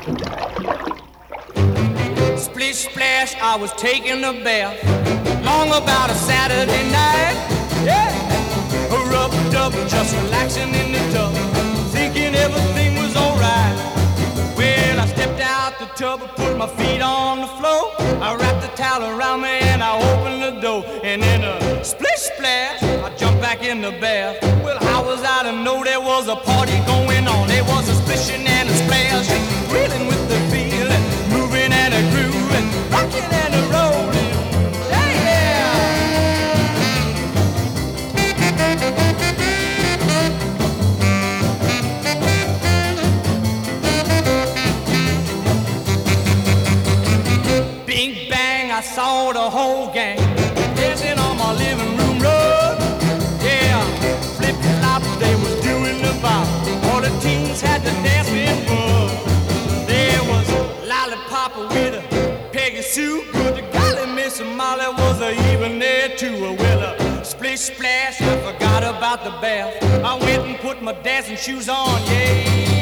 Splish splash, I was taking a bath, long about a Saturday night. Yeah, rubbed up, just relaxing in the tub, thinking everything was alright. Well, I stepped out the tub, put my feet on the floor, I wrapped the towel around me and I opened the door. And in a splish splash, I jumped back in the bath. Well, how was I to know there was a party going on? There was a splishing and a splash, reeling with the feeling, moving and a grooving, rocking and a rolling. Yeah, yeah. Bing bang, I saw the whole gang dancing on my living room rug. Yeah, flip flop, they was doing the bop. All the teens had to dance in bug. There was Lollipop with a Peggy Sue, good to golly, Miss Molly was even there too. Well, a splish splash, I forgot about the bath. I went and put my dancing shoes on, yeah.